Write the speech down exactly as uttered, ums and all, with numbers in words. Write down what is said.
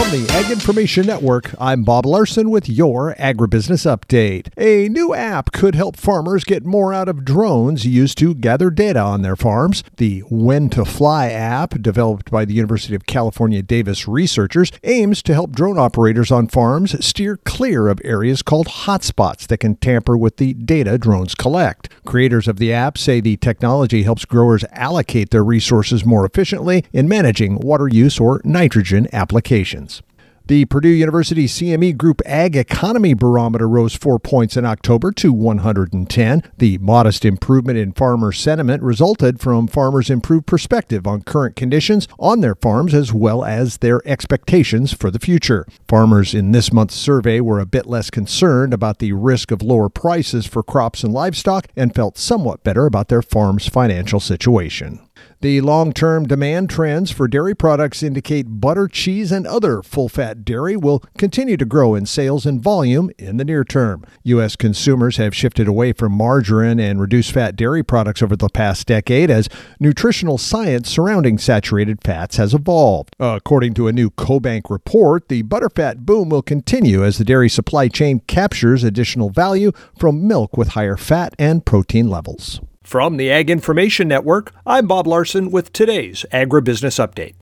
From the Ag Information Network, I'm Bob Larson with your Agribusiness Update. A new app could help farmers get more out of drones used to gather data on their farms. The When to Fly app, developed by the University of California, Davis researchers, aims to help drone operators on farms steer clear of areas called hotspots that can tamper with the data drones collect. Creators of the app say the technology helps growers allocate their resources more efficiently in managing water use or nitrogen applications. The Purdue University C M E Group Ag Economy Barometer rose four points in October to one hundred ten. The modest improvement in farmer sentiment resulted from farmers' improved perspective on current conditions on their farms as well as their expectations for the future. Farmers in this month's survey were a bit less concerned about the risk of lower prices for crops and livestock and felt somewhat better about their farm's financial situation. The long-term demand trends for dairy products indicate butter, cheese, and other full-fat dairy will continue to grow in sales and volume in the near term. U S consumers have shifted away from margarine and reduced-fat dairy products over the past decade as nutritional science surrounding saturated fats has evolved. According to a new CoBank report, the butterfat boom will continue as the dairy supply chain captures additional value from milk with higher fat and protein levels. From the Ag Information Network, I'm Bob Larson with today's Agribusiness Update.